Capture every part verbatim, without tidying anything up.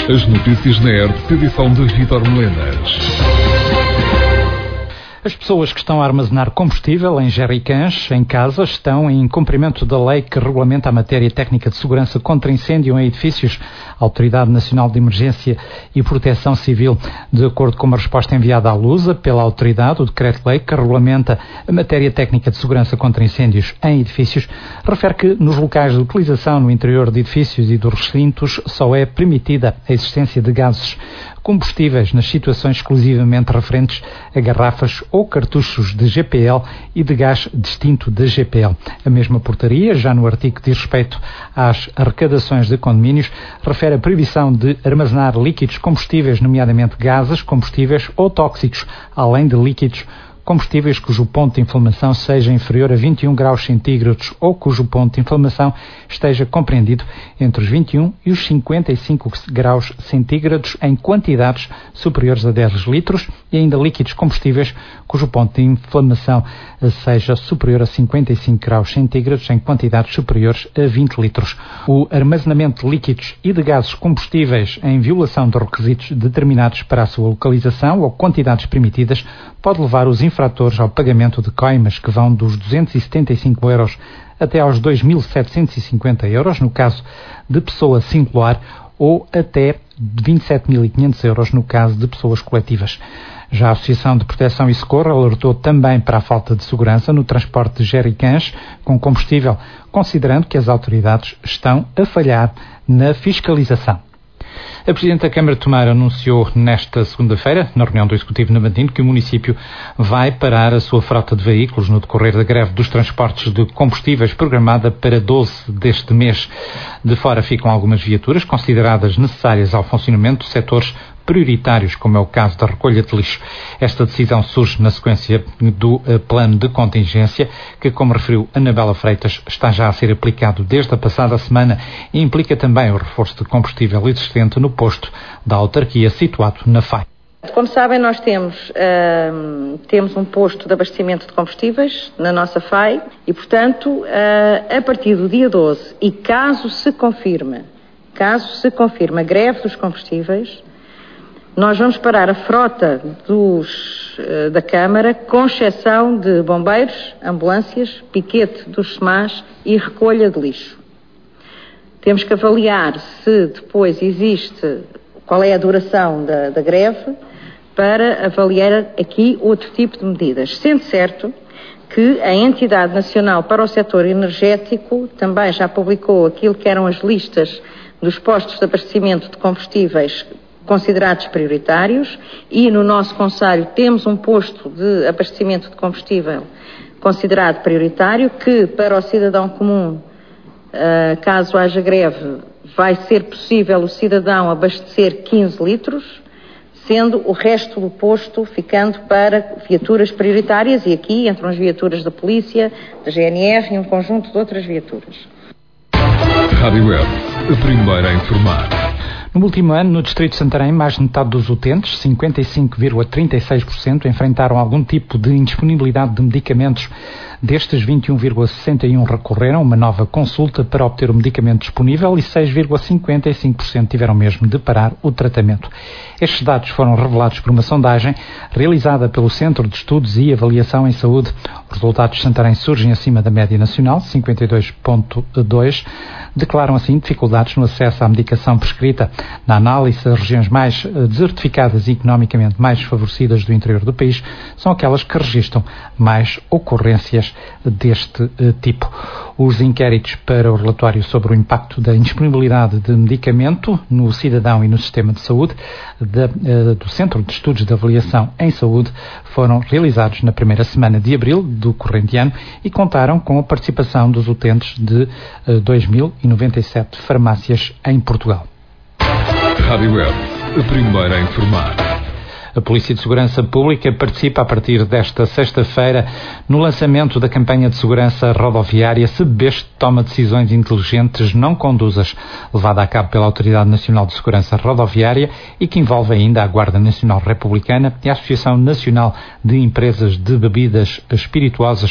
As notícias na R T P, edição de Vítor Melenas. As pessoas que estão a armazenar combustível em jerrycans em casa estão em cumprimento da lei que regulamenta a matéria técnica de segurança contra incêndio em edifícios, a Autoridade Nacional de Emergência e Proteção Civil. De acordo com uma resposta enviada à Lusa pela autoridade, o decreto-lei que regulamenta a matéria técnica de segurança contra incêndios em edifícios refere que nos locais de utilização no interior de edifícios e dos recintos só é permitida a existência de gases combustíveis nas situações exclusivamente referentes a garrafas ou cartuchos de G P L e de gás distinto de G P L. A mesma portaria, já no artigo que diz respeito às arrecadações de condomínios, refere a proibição de armazenar líquidos combustíveis, nomeadamente gases combustíveis ou tóxicos, além de líquidos combustíveis cujo ponto de inflamação seja inferior a vinte e um graus centígrados ou cujo ponto de inflamação esteja compreendido entre os vinte e um e os cinquenta e cinco graus centígrados em quantidades superiores a dez litros e ainda líquidos combustíveis cujo ponto de inflamação seja superior a cinquenta e cinco graus centígrados em quantidades superiores a vinte litros. O armazenamento de líquidos e de gases combustíveis em violação de requisitos determinados para a sua localização ou quantidades permitidas pode levar os infratores ao pagamento de coimas que vão dos duzentos e setenta e cinco euros até aos dois mil setecentos e cinquenta euros, no caso de pessoa singular, ou até vinte e sete mil e quinhentos euros no caso de pessoas coletivas. Já a Associação de Proteção e Socorro alertou também para a falta de segurança no transporte de jerrycans com combustível, considerando que as autoridades estão a falhar na fiscalização. A Presidente da Câmara de Tomar anunciou nesta segunda-feira, na reunião do Executivo na Matina, que o município vai parar a sua frota de veículos no decorrer da greve dos transportes de combustíveis programada para doze deste mês. De fora ficam algumas viaturas consideradas necessárias ao funcionamento de setores prioritários, como é o caso da recolha de lixo. Esta decisão surge na sequência do uh, plano de contingência, que, como referiu Anabela Freitas, está já a ser aplicado desde a passada semana e implica também o reforço de combustível existente no posto da autarquia situado na F A I. Como sabem, nós temos, uh, temos um posto de abastecimento de combustíveis na nossa F A I e, portanto, uh, a partir do dia doze, e caso se confirme, caso se confirme a greve dos combustíveis, nós vamos parar a frota dos, uh, da Câmara, com exceção de bombeiros, ambulâncias, piquete dos S M As e recolha de lixo. Temos que avaliar se depois existe, qual é a duração da, da greve, para avaliar aqui outro tipo de medidas. Sendo certo que a Entidade Nacional para o Setor Energético também já publicou aquilo que eram as listas dos postos de abastecimento de combustíveis considerados prioritários, e no nosso concelho temos um posto de abastecimento de combustível considerado prioritário, que para o cidadão comum, uh, caso haja greve, vai ser possível o cidadão abastecer quinze litros, sendo o resto do posto ficando para viaturas prioritárias, e aqui entram as viaturas da polícia, da G N R e um conjunto de outras viaturas. Rádio Web, a primeira a informar. No último ano, no Distrito de Santarém, mais de metade dos utentes, cinquenta e cinco vírgula trinta e seis por cento, enfrentaram algum tipo de indisponibilidade de medicamentos. Destes, vinte e um vírgula sessenta e um por cento recorreram a uma nova consulta para obter o medicamento disponível e seis vírgula cinquenta e cinco por cento tiveram mesmo de parar o tratamento. Estes dados foram revelados por uma sondagem realizada pelo Centro de Estudos e Avaliação em Saúde. Os resultados de Santarém surgem acima da média nacional, cinquenta e dois vírgula dois por cento. Declaram assim dificuldades no acesso à medicação prescrita. Na análise, as regiões mais desertificadas e economicamente mais desfavorecidas do interior do país são aquelas que registram mais ocorrências deste uh, tipo. Os inquéritos para o relatório sobre o impacto da indisponibilidade de medicamento no cidadão e no sistema de saúde da, uh, do Centro de Estudos de Avaliação em Saúde foram realizados na primeira semana de abril do corrente ano e contaram com a participação dos utentes de uh, dois mil e noventa e sete farmácias em Portugal. Rádio Web, a primeira a informar. A Polícia de Segurança Pública participa a partir desta sexta-feira no lançamento da campanha de segurança rodoviária Se Bebeste Toma Decisões Inteligentes Não Conduzas, levada a cabo pela Autoridade Nacional de Segurança Rodoviária e que envolve ainda a Guarda Nacional Republicana e a Associação Nacional de Empresas de Bebidas Espirituosas,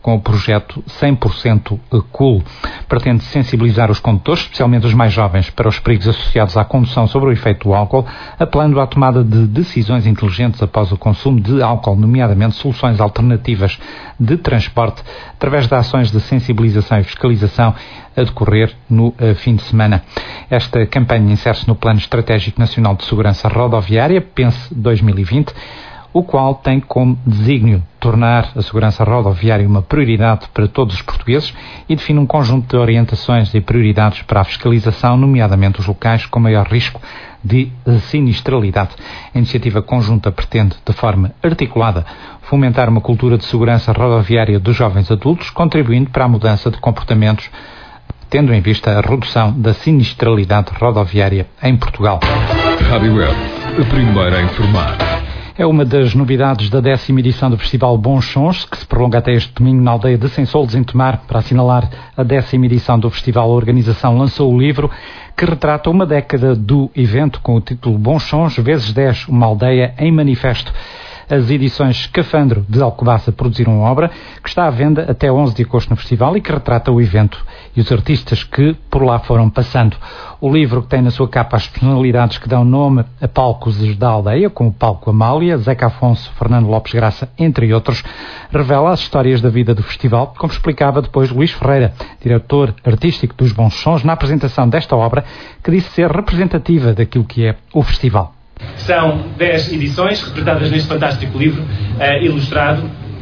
com o projeto cem por cento Cool. Pretende sensibilizar os condutores, especialmente os mais jovens, para os perigos associados à condução sob o efeito do álcool, apelando à tomada de decisões inteligentes após o consumo de álcool, nomeadamente soluções alternativas de transporte, através de ações de sensibilização e fiscalização a decorrer no uh, fim de semana. Esta campanha insere-se no Plano Estratégico Nacional de Segurança Rodoviária, PENSE dois mil e vinte, o qual tem como desígnio tornar a segurança rodoviária uma prioridade para todos os portugueses e define um conjunto de orientações e prioridades para a fiscalização, nomeadamente os locais com maior risco de sinistralidade. A iniciativa conjunta pretende, de forma articulada, fomentar uma cultura de segurança rodoviária dos jovens adultos, contribuindo para a mudança de comportamentos, tendo em vista a redução da sinistralidade rodoviária em Portugal. Rádio Web, a primeira a informar. É uma das novidades da décima edição do Festival Bons Sons, que se prolonga até este domingo na aldeia de Sensoldes, em Tomar. Para assinalar a décima edição do festival, a organização lançou o livro que retrata uma década do evento com o título Bons Sons vezes dez, uma aldeia em manifesto. As edições Scafandro de Alcobaça produziram uma obra que está à venda até onze de agosto no festival e que retrata o evento e os artistas que por lá foram passando. O livro, que tem na sua capa as personalidades que dão nome a palcos da aldeia, como o Palco Amália, Zeca Afonso, Fernando Lopes Graça, entre outros, revela as histórias da vida do festival, como explicava depois Luís Ferreira, diretor artístico dos Bons Sons, na apresentação desta obra, que disse ser representativa daquilo que é o festival. São dez edições representadas neste fantástico livro uh, ilustrado,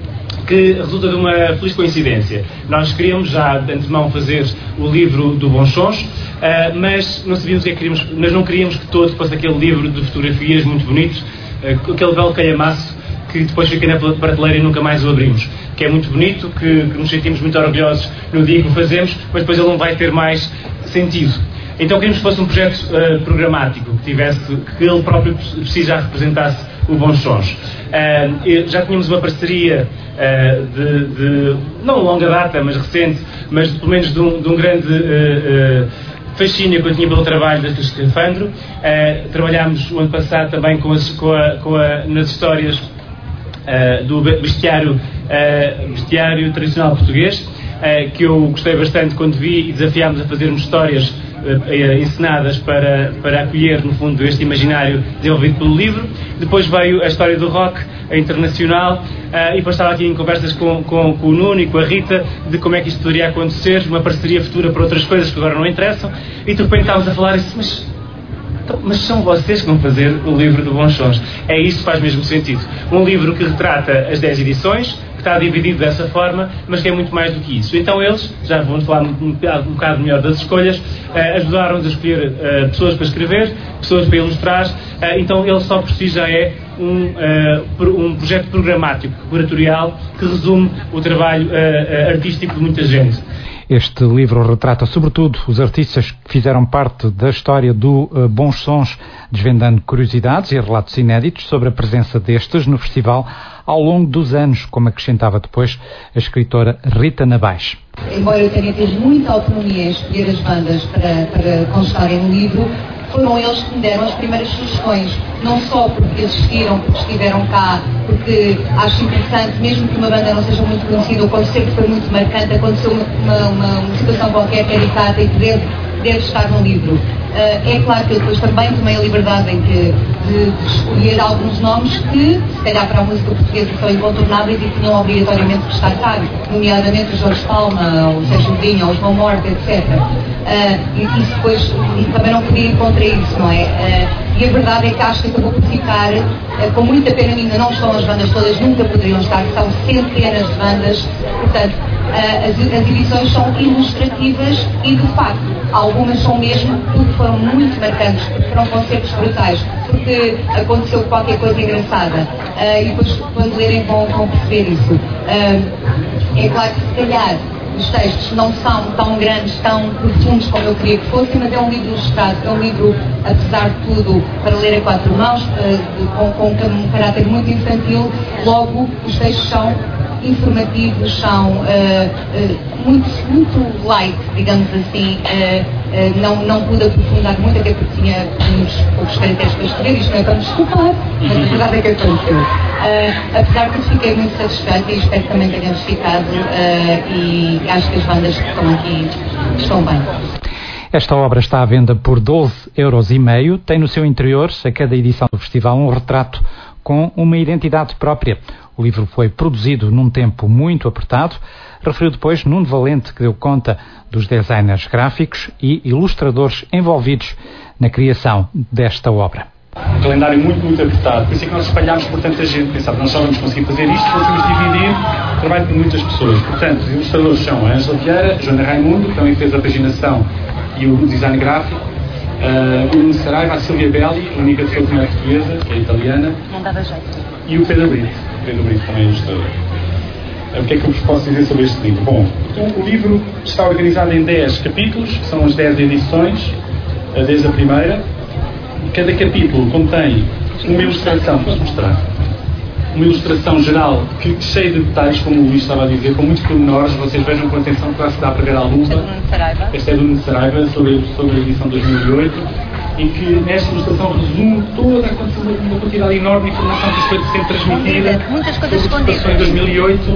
que resulta de uma feliz coincidência. Nós queríamos já de antemão fazer o livro do Bons Sons, uh, mas não sabíamos o que é que queríamos, nós não queríamos que todo fosse aquele livro de fotografias muito bonito, uh, aquele belo calhamaço que depois fica na prateleira e nunca mais o abrimos. Que é muito bonito, que, que nos sentimos muito orgulhosos no dia que o fazemos, mas depois ele não vai ter mais sentido. Então queríamos que fosse um projeto uh, programático, que tivesse, que ele próprio por si já representasse o Bons Sons. Uh, já tínhamos uma parceria uh, de, de, não longa data, mas recente, mas pelo menos de um, de um grande uh, uh, fascínio que eu tinha pelo trabalho da Scafandro. Uh, trabalhámos o ano passado também com, as, com, a, com a, nas histórias uh, do bestiário, uh, bestiário tradicional português, uh, que eu gostei bastante quando vi e desafiámos a fazermos histórias encenadas para, para acolher, no fundo, este imaginário desenvolvido pelo livro. Depois veio a história do rock, a internacional, uh, e depois estava aqui em conversas com, com, com o Nuno e com a Rita de como é que isto poderia acontecer, uma parceria futura para outras coisas que agora não interessam, e de repente estávamos a falar isso, mas, mas são vocês que vão fazer o livro do Bons Sons. É isso que faz mesmo sentido. Um livro que retrata as dez edições, está dividido dessa forma, mas que é muito mais do que isso. Então eles, já vamos falar um, um, um bocado melhor das escolhas, uh, ajudaram-nos a escolher uh, pessoas para escrever, pessoas para ilustrar, uh, então ele só por si já é um, uh, um projeto programático, curatorial, que resume o trabalho uh, uh, artístico de muita gente. Este livro retrata, sobretudo, os artistas que fizeram parte da história do uh, Bons Sons, desvendando curiosidades e relatos inéditos sobre a presença destes no festival ao longo dos anos, como acrescentava depois a escritora Rita Nabais. Embora eu tenha tido muita autonomia em escolher as bandas para, para constarem no livro, foram eles que me deram as primeiras sugestões, não só porque existiram, porque estiveram cá, porque acho interessante, mesmo que uma banda não seja muito conhecida, o concerto foi muito marcante, aconteceu uma, uma, uma, uma situação qualquer caricata e que deve, deve estar no livro. Uh, é claro que eu depois também tomei a liberdade em que, de, de escolher alguns nomes que, se calhar para a música portuguesa, são incontornáveis e que não obrigatoriamente que estar cá, nomeadamente o Jorge Palma, o Sérgio Godinho, o João Morte, etcétera. Uh, e isso depois e também não podia ir contra isso, não é? Uh, e a verdade é que acho que acabou por ficar, uh, com muita pena ainda não estão as bandas todas, nunca poderiam estar, são centenas de bandas, portanto, uh, as, as edições são ilustrativas e, de facto, algumas são mesmo porque foram muito marcantes, porque foram concertos brutais, porque aconteceu qualquer coisa engraçada, uh, e depois quando lerem vão, vão perceber isso. Uh, é claro que se calhar os textos não são tão grandes, tão profundos como eu queria que fossem, mas é um livro ilustrado, é um livro, apesar de tudo, para ler a quatro mãos, uh, com, com um caráter muito infantil, logo os textos são informativos, são uh, uh, muito, muito light, digamos assim. Uh, uh, não, não pude aprofundar muito, até porque tinha uns poucos caracteres para escrever, isto não é para me desculpar, mas a verdade é que aconteceu. Uh, apesar disso, fiquei muito satisfeita e espero que também tenhamos ficado, uh, e acho que as bandas que estão aqui estão bem. Esta obra está à venda por doze euros e meio. Tem no seu interior, a cada edição do festival, um retrato com uma identidade própria. O livro foi produzido num tempo muito apertado. Referiu depois Nuno Valente, que deu conta dos designers gráficos e ilustradores envolvidos na criação desta obra. Um calendário muito, muito apertado. Por isso é que nós espalhámos por tanta gente. Pensava, nós só vamos conseguir fazer isto, conseguimos dividir o trabalho por muitas pessoas. Portanto, os ilustradores são a Ângela Vieira, Joana Raimundo, que também fez a paginação e o design gráfico, uh, o Nuno Saraiva, a Silvia Belli, a única pessoa que não é portuguesa, que é italiana. Não dava jeito. E o Pedro Brito. O Pedro Brito também é ilustrador. Uh, o que é que eu vos posso dizer sobre este livro? Bom, então, o livro está organizado em dez capítulos, que são as dez edições, uh, desde a primeira. Cada capítulo contém uma ilustração, posso mostrar? Uma ilustração geral, que, cheia de detalhes, como o Luís estava a dizer, com muitos pormenores. Vocês vejam com atenção, que lá se dá para ver à luva. Esta é do Nuno Saraiva, sobre, sobre a edição de dois mil e oito, em que nesta ilustração resume toda a uma quantidade enorme de informação que foi sempre transmitida muitas coisas sobre a situação em dois mil e oito.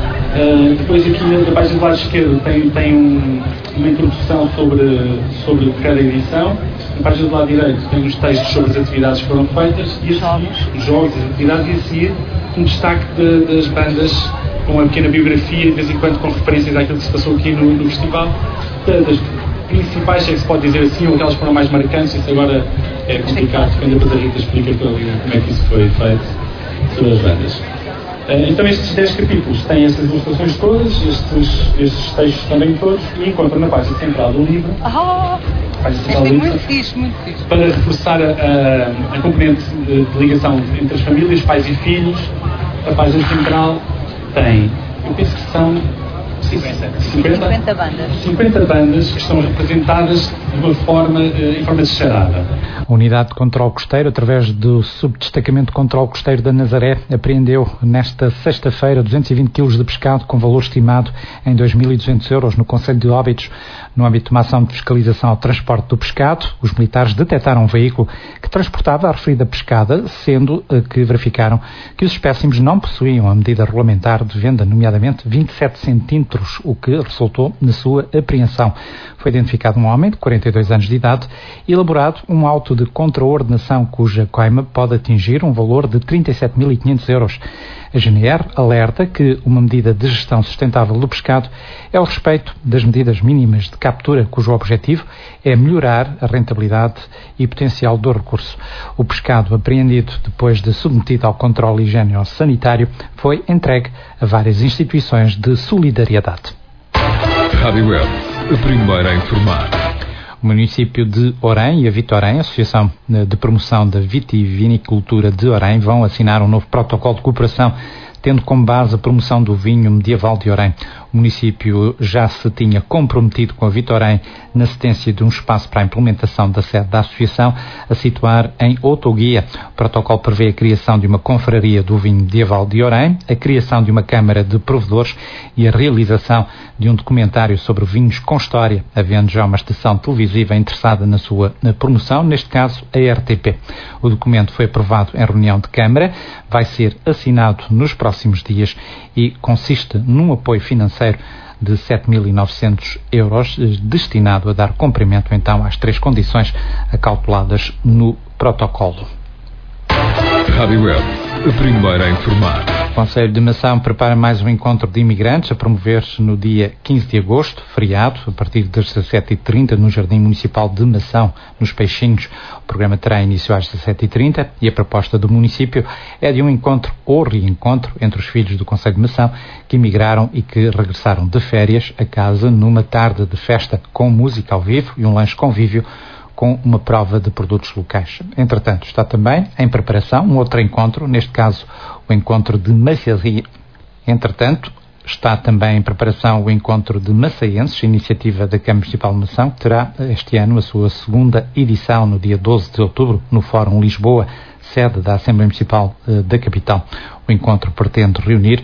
Uh, depois aqui na página do lado esquerdo tem, tem um, uma introdução sobre, sobre cada edição. Na página do lado direito tem os textos sobre as atividades que foram feitas e a seguir, os jogos, as atividades, e a seguir um destaque de, das bandas com uma pequena biografia, de vez em quando com referências àquilo que se passou aqui no, no festival. Das principais, é que se pode dizer assim, ou aquelas que foram mais marcantes. Isso agora é complicado, porque depois a Rita explica como é que isso foi feito sobre as bandas. Então estes dez capítulos têm essas ilustrações todas, estes, estes textos também todos, e encontram na página central do livro, oh, página central do livro, muito fixe, muito fixe. para reforçar a, a, a componente de, de ligação entre as famílias, pais e filhos. A página central tem, eu penso que são cinquenta, cinquenta bandas. cinquenta bandas que estão representadas de uma forma, em forma de charada. A Unidade de Controlo Costeiro, através do Subdestacamento de Controlo Costeiro da Nazaré, apreendeu nesta sexta-feira duzentos e vinte quilos de pescado com valor estimado em dois mil e duzentos euros no concelho de Óbidos. No âmbito de uma ação de fiscalização ao transporte do pescado, os militares detectaram um veículo que transportava a referida pescada, sendo que verificaram que os espécimes não possuíam a medida regulamentar de venda, nomeadamente vinte e sete centímetros, o que resultou na sua apreensão. Foi identificado um homem de quarenta e dois anos de idade e elaborado um auto de contraordenação cuja coima pode atingir um valor de trinta e sete mil e quinhentos euros. A G N R alerta que uma medida de gestão sustentável do pescado é o respeito das medidas mínimas de captura, cujo objetivo é melhorar a rentabilidade e potencial do recurso. O pescado apreendido depois de submetido ao controle higiênico-sanitário foi entregue a várias instituições de solidariedade. Rádio Web, a primeira a informar. O município de Orém e a Vitorém, a Associação de Promoção da Vitivinicultura de Orém, vão assinar um novo protocolo de cooperação, tendo como base a promoção do vinho medieval de Orém. O município já se tinha comprometido com a Vitorém na cedência de um espaço para a implementação da sede da associação, a situar em Outoguia. O protocolo prevê a criação de uma confraria do vinho medieval de Orém, a criação de uma câmara de provedores e a realização de um documentário sobre vinhos com história, havendo já uma estação televisiva interessada na sua na promoção, neste caso a R T P. O documento foi aprovado em reunião de Câmara, vai ser assinado nos próximos dias e consiste num apoio financeiro de sete mil e novecentos euros, destinado a dar cumprimento então às três condições acauteladas no protocolo. Rádio Web, a primeira a informar. O Conselho de Mação prepara mais um encontro de imigrantes a promover-se no dia quinze de agosto, feriado, a partir das dezassete e trinta no Jardim Municipal de Mação, nos Peixinhos. O programa terá início às dezassete e trinta e a proposta do município é de um encontro ou reencontro entre os filhos do Conselho de Mação que emigraram e que regressaram de férias a casa numa tarde de festa com música ao vivo e um lanche convívio com uma prova de produtos locais. Entretanto, está também em preparação um outro encontro, neste caso o encontro de Maçaria. Entretanto, está também em preparação o encontro de Maçaenses, iniciativa da Câmara Municipal de Mação, que terá este ano a sua segunda edição no dia doze de outubro, no Fórum Lisboa, sede da Assembleia Municipal da capital. O encontro pretende reunir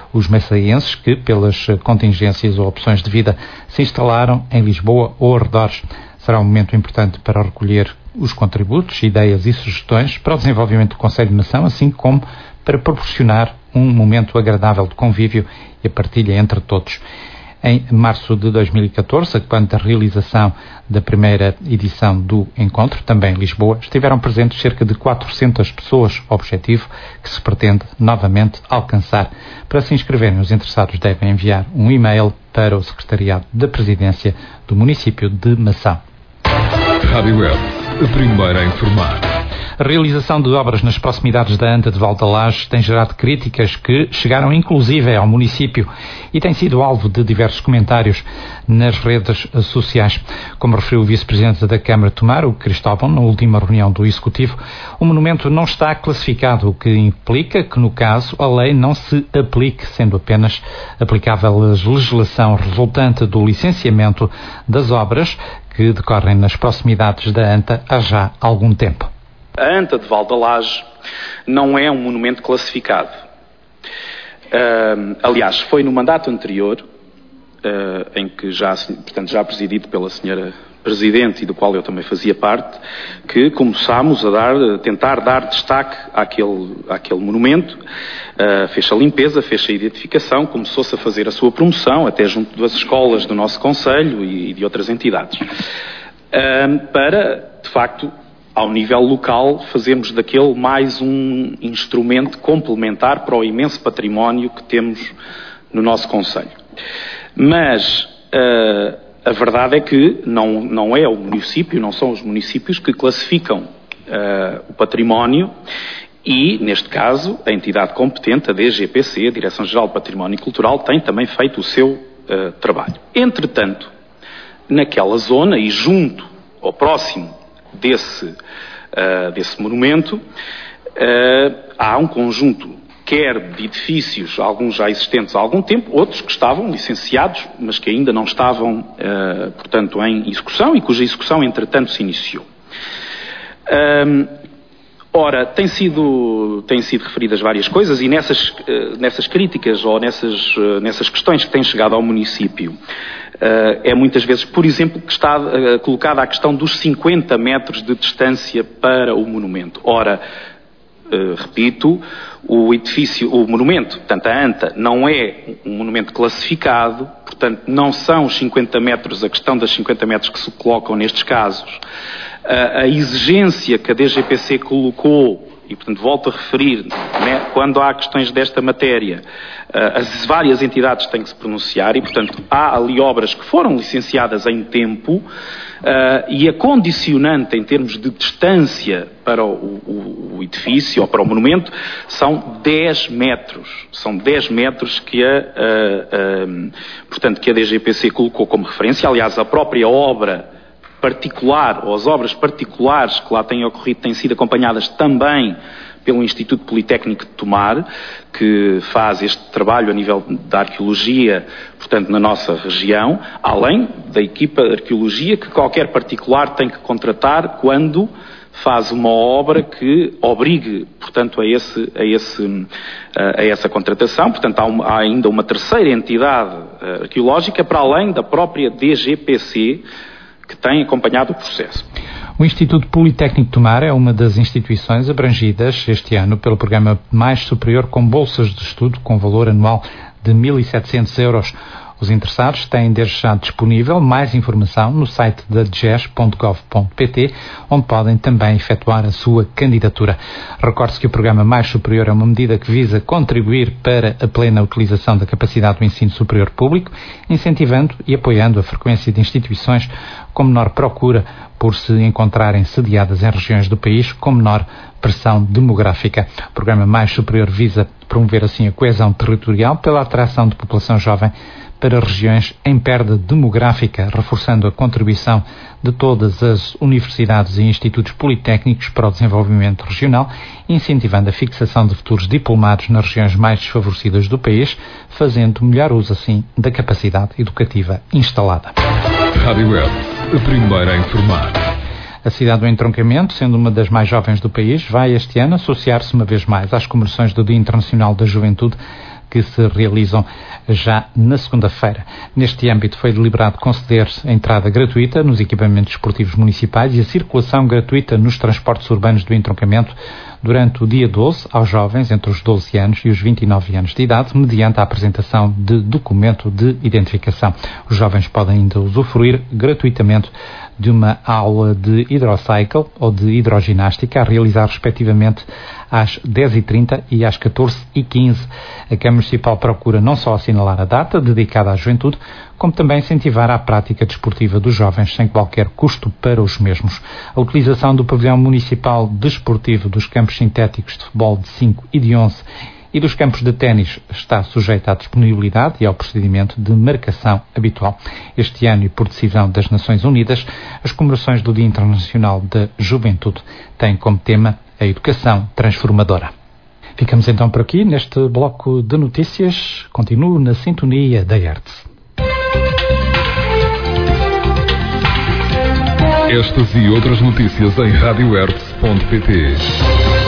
os maçaenses que, pelas contingências ou opções de vida, se instalaram em Lisboa ou arredores. Será um momento importante para recolher os contributos, ideias e sugestões para o desenvolvimento do Conselho de Mação, assim como para proporcionar um momento agradável de convívio e a partilha entre todos. Em março de dois mil e catorze, quando a realização da primeira edição do encontro, também em Lisboa, estiveram presentes cerca de quatrocentas pessoas, objetivo que se pretende novamente alcançar. Para se inscreverem, os interessados devem enviar um e-mail para o Secretariado da Presidência do município de Mação. Rádio Web, a primeira a informar. A realização de obras nas proximidades da Anta de Valdalages tem gerado críticas que chegaram inclusive ao município e tem sido alvo de diversos comentários nas redes sociais. Como referiu o vice-presidente da Câmara de Tomar, o Cristóvão, na última reunião do Executivo, o monumento não está classificado, o que implica que, no caso, a lei não se aplique, sendo apenas aplicável a legislação resultante do licenciamento das obras que decorrem nas proximidades da Anta há já algum tempo. A Anta de Valdalages não é um monumento classificado. Uh, aliás, foi no mandato anterior, uh, em que já, portanto, já presidido pela senhora Presidente e do qual eu também fazia parte, que começámos a dar, a tentar dar destaque àquele, àquele monumento. Uh, fez a limpeza, fez a identificação, começou-se a fazer a sua promoção, até junto das escolas do nosso concelho e, e de outras entidades. Uh, para, de facto, ao nível local, fazemos daquele mais um instrumento complementar para o imenso património que temos no nosso concelho. Mas uh, a verdade é que não, não é o município, não são os municípios que classificam uh, o património e, neste caso, a entidade competente, a D G P C, a Direção-Geral de Património Cultural, tem também feito o seu uh, trabalho. Entretanto, naquela zona e junto ou próximo desse, uh, desse monumento, uh, há um conjunto, quer de edifícios, alguns já existentes há algum tempo, outros que estavam licenciados, mas que ainda não estavam, uh, portanto, em execução e cuja execução, entretanto, se iniciou. Um, ora, tem sido, têm sido referidas várias coisas e nessas, uh, nessas críticas ou nessas, uh, nessas questões que têm chegado ao município, Uh, é muitas vezes, por exemplo, que está uh, colocada a questão dos cinquenta metros de distância para o monumento. Ora, uh, repito, o edifício, o monumento, portanto a Anta, não é um monumento classificado, portanto não são os cinquenta metros, a questão das cinquenta metros que se colocam nestes casos. Uh, a exigência que a D G P C colocou, e portanto volto a referir, né, quando há questões desta matéria, uh, as várias entidades têm que se pronunciar e portanto há ali obras que foram licenciadas em tempo uh, e a condicionante em termos de distância para o, o, o edifício ou para o monumento são dez metros. São dez metros que a, uh, uh, portanto, que a D G P C colocou como referência. Aliás, a própria obra particular, ou as obras particulares que lá têm ocorrido, têm sido acompanhadas também pelo Instituto Politécnico de Tomar, que faz este trabalho a nível da arqueologia, portanto, na nossa região, além da equipa de arqueologia que qualquer particular tem que contratar quando faz uma obra que obrigue, portanto, a, esse, a, esse, a essa contratação. Portanto, há, uma, há ainda uma terceira entidade arqueológica para além da própria D G P C, que tem acompanhado o processo. O Instituto Politécnico de Tomar é uma das instituições abrangidas este ano pelo programa Mais Superior com bolsas de estudo com valor anual de mil e setecentos euros. Os interessados têm desde já disponível mais informação no site da d g e s ponto gov ponto p t, onde podem também efetuar a sua candidatura. Recorde-se que o programa Mais Superior é uma medida que visa contribuir para a plena utilização da capacidade do ensino superior público, incentivando e apoiando a frequência de instituições com menor procura por se encontrarem sediadas em regiões do país com menor pressão demográfica. O programa Mais Superior visa promover assim a coesão territorial pela atração de população jovem para regiões em perda demográfica, reforçando a contribuição de todas as universidades e institutos politécnicos para o desenvolvimento regional, incentivando a fixação de futuros diplomados nas regiões mais desfavorecidas do país, fazendo melhor uso, assim, da capacidade educativa instalada. Rádio Web, a primeira a informar. A cidade do Entroncamento, sendo uma das mais jovens do país, vai este ano associar-se uma vez mais às comemorações do Dia Internacional da Juventude, que se realizam já na segunda-feira. Neste âmbito foi deliberado conceder a entrada gratuita nos equipamentos esportivos municipais e a circulação gratuita nos transportes urbanos do entroncamento durante o dia doze aos jovens entre os doze anos e os vinte e nove anos de idade, mediante a apresentação de documento de identificação. Os jovens podem ainda usufruir gratuitamente de uma aula de hidrocycle ou de hidroginástica a realizar respectivamente às dez e trinta e às catorze e quinze. A Câmara Municipal procura não só assinalar a data dedicada à juventude, como também incentivar a prática desportiva dos jovens sem qualquer custo para os mesmos. A utilização do pavilhão municipal desportivo dos campos sintéticos de futebol de cinco e de onze e dos campos de ténis está sujeita à disponibilidade e ao procedimento de marcação habitual. Este ano, e por decisão das Nações Unidas, as comemorações do Dia Internacional da Juventude têm como tema a educação transformadora. Ficamos então por aqui neste bloco de notícias. Continuo na sintonia da Hertz. Estas e outras notícias em rádio hertz ponto pt.